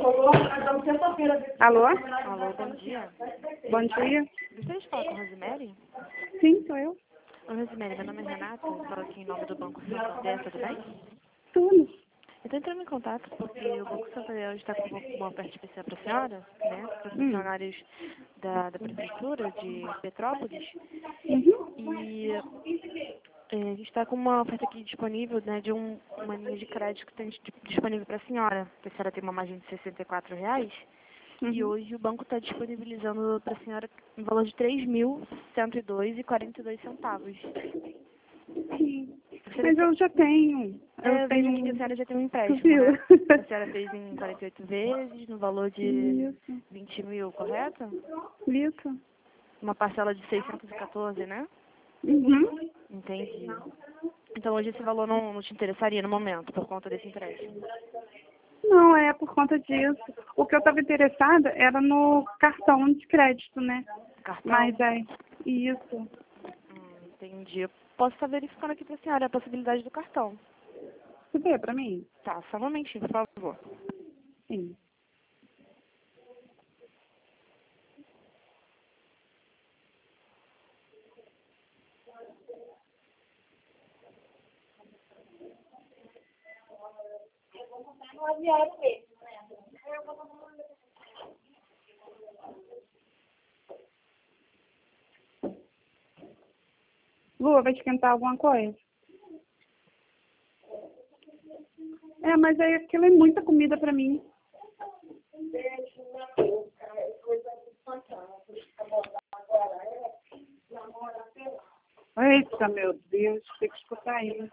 Alô? Alô, bom dia. Bom dia. Gostaria de falar com a Rosemary? Sim, sou eu. Oi, Rosemary, meu nome é Renata, eu falo aqui em nome do Banco Santander, tudo bem? Tudo. Eu estou entrando em contato porque o Banco Santander hoje está com uma oferta especial para a senhora, né, para funcionários da Prefeitura de Petrópolis. E a gente está com uma oferta aqui disponível, né, de uma linha de crédito que tem disponível para a senhora. A senhora tem uma margem de R$ 64. E hoje o banco está disponibilizando para a senhora um valor de R$ 3.102,42. Sim. Mas eu já tenho. Eu vejo aqui que a senhora já tem um empréstimo, Viu? né? A senhora fez em 48 vezes, no valor de Isso. 20 mil, correto? Isso. Uma parcela de 614, né? Uhum. Entendi. Então hoje esse valor não te interessaria no momento, por conta desse empréstimo? Não, é por conta disso. O que eu estava interessada era no cartão de crédito, né? Cartão? Mas é isso. Entendi. Eu posso estar verificando aqui para a senhora a possibilidade do cartão. Você vê pra mim? Tá, só um momentinho, por favor. Sim. Lua, vai esquentar alguma coisa? É, mas aí aquilo é muita comida pra mim. Eita, meu Deus, tem que escutar isso.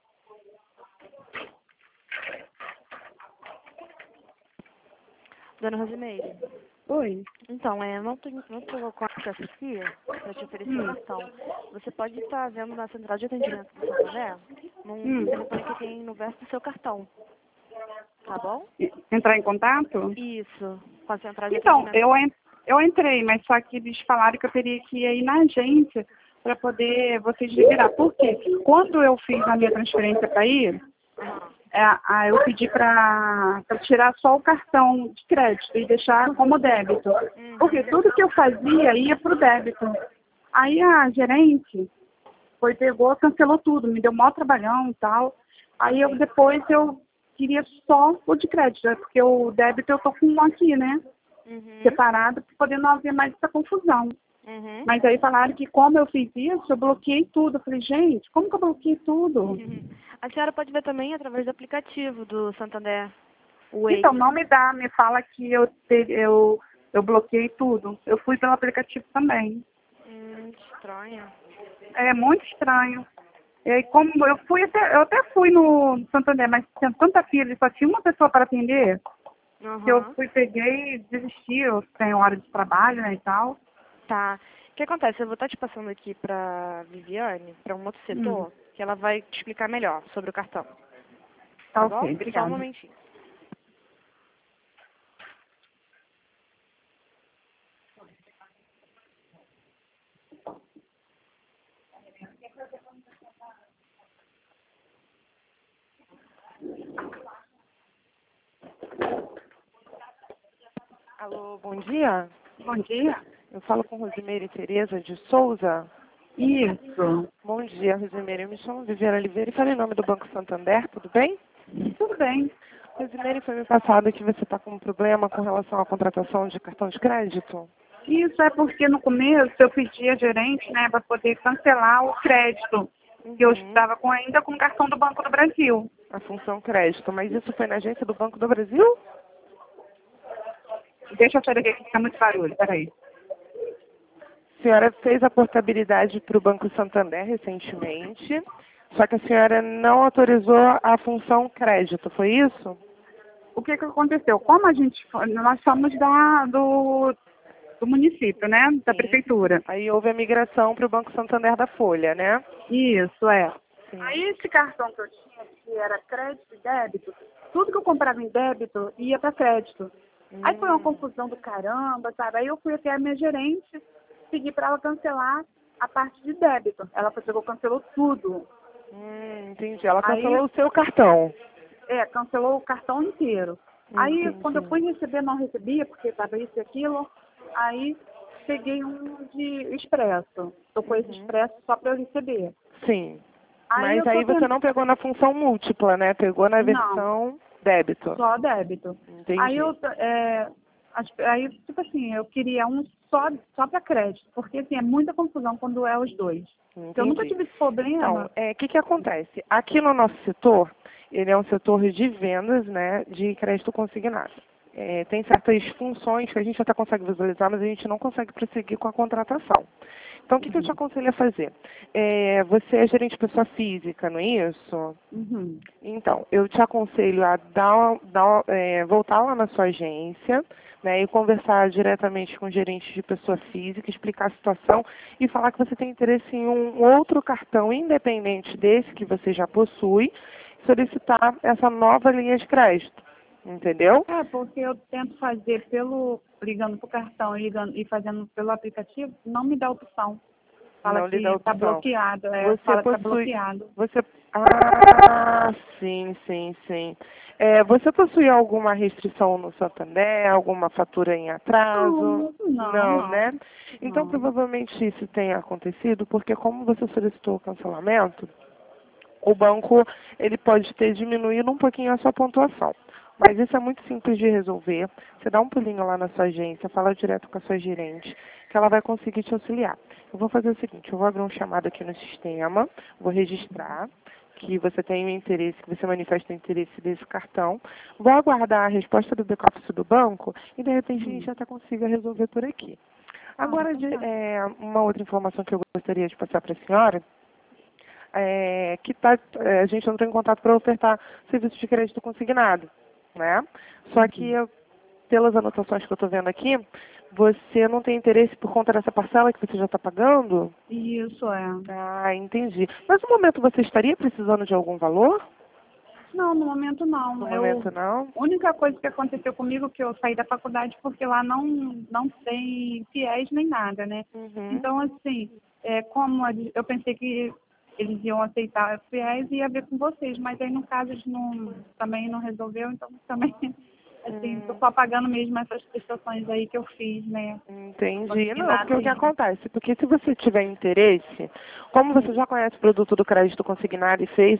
Dona Rosimeire, Oi. então, eu não tô com acesso aqui para te oferecer o cartão. Você pode estar vendo na central de atendimento do Santander, num telefone que tem no verso do seu cartão, tá bom? Entrar em contato? Isso, com a central de Então, atendimento. eu entrei, mas só que eles falaram que eu teria que ir aí na agência para poder vocês liberar. Por quê? Quando eu fiz a minha transferência para ir, eu pedi para tirar só o cartão de crédito e deixar como débito. Porque tudo que eu fazia ia para o débito. Aí a gerente pegou, cancelou tudo, me deu maior trabalhão e tal. Aí depois eu queria só o de crédito, né? Porque o débito eu tô com um aqui, né? Separado, para poder não haver mais essa confusão. Mas aí falaram que como eu fiz isso, eu bloqueei tudo. Eu falei, gente, como que eu bloqueei tudo? A senhora pode ver também através do aplicativo do Santander, o Waze. Então, não me dá, me fala que eu bloqueei tudo. Eu fui pelo aplicativo também. Estranho. É muito estranho. E aí, como eu até fui no Santander, mas tinha tanta fila e só tinha uma pessoa para atender, que eu peguei e desisti, eu tenho hora de trabalho, né, e tal. Tá. O que acontece? Eu vou estar te passando aqui para Viviane, para um outro setor, que ela vai te explicar melhor sobre o cartão. Tá bom? Ok, Só um obrigada. momentinho. Alô, bom dia. Bom dia. Eu falo com Rosimeire Tereza de Souza. Isso. Bom dia, Rosimeire. Eu me chamo Viviane Oliveira e falo em nome do Banco Santander, tudo bem? Tudo bem. Rosimeire, foi me passado que você está com um problema com relação à contratação de cartão de crédito? Isso é porque no começo eu pedi a gerente, né, para poder cancelar o crédito, que eu estava ainda com o cartão do Banco do Brasil. A função crédito, mas isso foi na agência do Banco do Brasil? Deixa eu sair daqui que está muito barulho, peraí. A senhora fez a portabilidade para o Banco Santander recentemente, só que a senhora não autorizou a função crédito, foi isso? O que aconteceu? Como nós somos do município, né, da prefeitura. Aí houve a migração para o Banco Santander da Folha, né? Isso, é. Sim. Aí esse cartão que eu tinha, que era crédito e débito, tudo que eu comprava em débito ia para crédito. Aí foi uma confusão do caramba, sabe? Aí eu fui até a minha gerente, pedi para ela cancelar a parte de débito. Ela pegou, cancelou tudo. Entendi. Ela cancelou o seu cartão. Cancelou o cartão inteiro. Aí, quando eu fui receber, não recebia, porque estava isso e aquilo. Aí, peguei um de expresso. Tô com esse expresso só para eu receber. Sim. Aí Mas aí você não pegou na função múltipla, né? Pegou na versão débito. Só débito. Entendi. Aí, tipo assim, eu queria um só para crédito, porque assim, é muita confusão quando é os dois. Entendi. Eu nunca tive esse problema. Então, o que acontece? Aqui no nosso setor, ele é um setor de vendas, né, de crédito consignado. Tem certas funções que a gente até consegue visualizar, mas a gente não consegue prosseguir com a contratação. Então, o que eu te aconselho a fazer? Você é gerente de pessoa física, não é isso? Uhum. Então, eu te aconselho a voltar lá na sua agência, né, e conversar diretamente com o gerente de pessoa física, explicar a situação e falar que você tem interesse em um outro cartão independente desse que você já possui, solicitar essa nova linha de crédito. Entendeu? Porque eu tento fazer ligando pro cartão e fazendo pelo aplicativo, não me dá opção. Fala não que lhe dá opção. Tá bloqueado. Você tá bloqueado. Sim. Você possui alguma restrição no Santander, alguma fatura em atraso? Não. Né? Então, provavelmente isso tenha acontecido porque como você solicitou o cancelamento, o banco ele pode ter diminuído um pouquinho a sua pontuação. Mas isso é muito simples de resolver. Você dá um pulinho lá na sua agência, fala direto com a sua gerente, que ela vai conseguir te auxiliar. Eu vou fazer o seguinte, eu vou abrir um chamado aqui no sistema, vou registrar que você tem o interesse, que você manifesta o interesse desse cartão. Vou aguardar a resposta do back-office do banco e, de repente, a gente até consiga resolver por aqui. Agora, uma outra informação que eu gostaria de passar para a senhora, a gente entrou em contato para ofertar serviço de crédito consignado, né? Só que, pelas anotações que eu estou vendo aqui, você não tem interesse por conta dessa parcela que você já está pagando? Isso Entendi. Mas no momento você estaria precisando de algum valor? Não, no momento não. No momento não? A única coisa que aconteceu comigo que eu saí da faculdade porque lá não tem fiéis nem nada, né? Então, assim, como eu pensei que eles iam aceitar fiéis e ia ver com vocês, mas aí no caso eles também não resolveu, então também, assim, tô só pagando mesmo essas prestações aí que eu fiz, né? Entendi. Não, porque o que acontece? Porque se você tiver interesse, como você já conhece o produto do crédito consignado e fez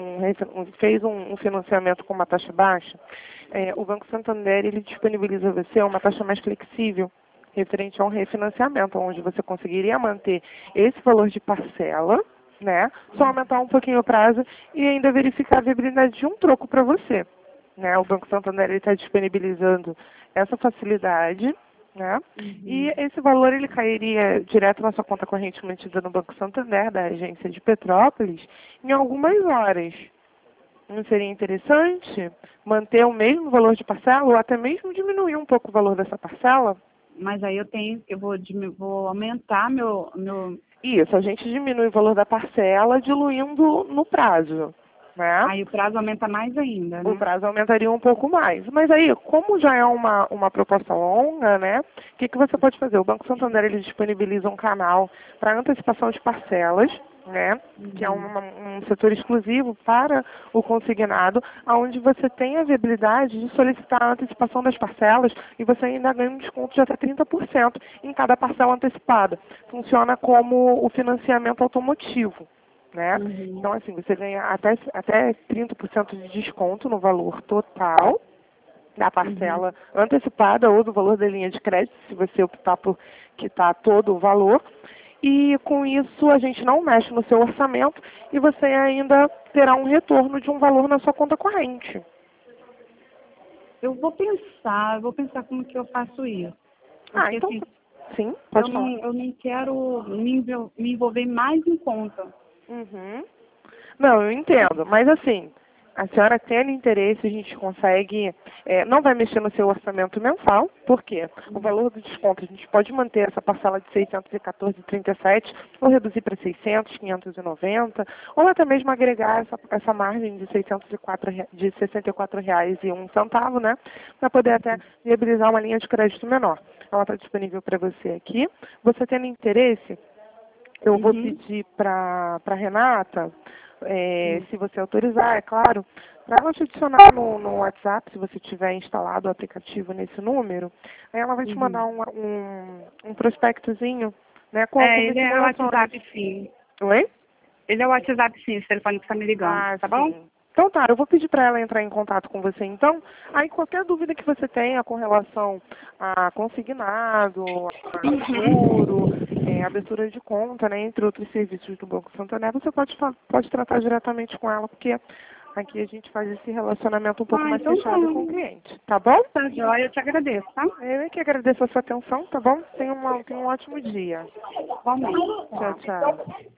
um financiamento com uma taxa baixa, o Banco Santander ele disponibiliza a você uma taxa mais flexível referente a um refinanciamento, onde você conseguiria manter esse valor de parcela, né? Só aumentar um pouquinho o prazo e ainda verificar a viabilidade de um troco para você. Né? O Banco Santander está disponibilizando essa facilidade, né? E esse valor ele cairia direto na sua conta corrente mantida no Banco Santander, da agência de Petrópolis, em algumas horas. Não seria interessante manter o mesmo valor de parcela ou até mesmo diminuir um pouco o valor dessa parcela? Mas aí eu vou aumentar meu... Isso, a gente diminui o valor da parcela diluindo no prazo. Né? Aí o prazo aumenta mais ainda, né? O prazo aumentaria um pouco mais. Mas aí, como já é uma proposta longa, né? O que você pode fazer? O Banco Santander ele disponibiliza um canal para antecipação de parcelas, né? Que é um setor exclusivo para o consignado, onde você tem a viabilidade de solicitar a antecipação das parcelas e você ainda ganha um desconto de até 30% em cada parcela antecipada. Funciona como o financiamento automotivo. Né? Então, assim, você ganha até 30% de desconto no valor total da parcela antecipada ou do valor da linha de crédito, se você optar por quitar todo o valor. E com isso a gente não mexe no seu orçamento e você ainda terá um retorno de um valor na sua conta corrente. Eu vou pensar como que eu faço isso. Porque, então, assim, sim, pode falar. Eu não quero me envolver mais em conta. Não, eu entendo, mas assim, a senhora tendo interesse, a gente consegue, não vai mexer no seu orçamento mensal, por quê? O valor do desconto, a gente pode manter essa parcela de 614,37 ou reduzir para 600, 590, ou até mesmo agregar essa margem de R$ 64,01, né, para poder até viabilizar uma linha de crédito menor. Ela está disponível para você aqui. Você tendo interesse, eu vou pedir para a Renata se você autorizar, é claro, para ela te adicionar no WhatsApp, se você tiver instalado o aplicativo nesse número, aí ela vai te mandar um prospectozinho, né, com algumas ele é o simulações. WhatsApp, sim. Oi? Ele é o WhatsApp, sim, esse telefone que está me ligando, tá bom? Sim. Então tá, eu vou pedir para ela entrar em contato com você então. Aí qualquer dúvida que você tenha com relação a consignado, a seguro, abertura de conta, né, entre outros serviços do Banco Santander, você pode tratar diretamente com ela, porque aqui a gente faz esse relacionamento um pouco mais então fechado com o cliente, tá bom? Tá jóia, eu te agradeço, tá? Eu é que agradeço a sua atenção, tá bom? Tenha um ótimo dia. Bom mês. Tchau, tchau.